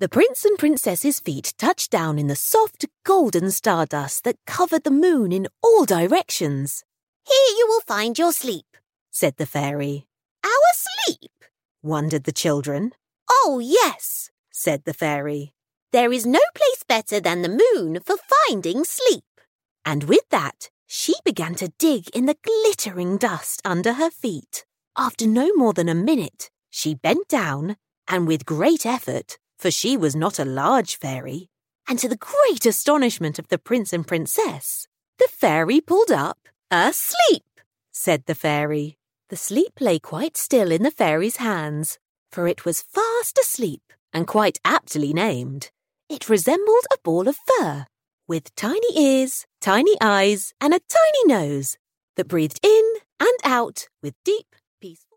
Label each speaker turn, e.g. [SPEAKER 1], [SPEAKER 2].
[SPEAKER 1] The Prince and Princess's feet touched down in the soft, golden stardust that covered the moon in all directions.
[SPEAKER 2] "Here you will find your sleep,"
[SPEAKER 1] said the fairy.
[SPEAKER 2] "Our sleep?"
[SPEAKER 1] wondered the children.
[SPEAKER 2] "Oh, yes," said the fairy. "There is no place better than the moon for finding sleep."
[SPEAKER 1] And with that, she began to dig in the glittering dust under her feet. After no more than a minute, she bent down, and with great effort, for she was not a large fairy, and to the great astonishment of the Prince and Princess, the fairy pulled up a sleep, said the fairy. The sleep lay quite still in the fairy's hands, for it was fast asleep and quite aptly named. It resembled a ball of fur, with tiny ears, tiny eyes, and a tiny nose that breathed in and out with deep, peaceful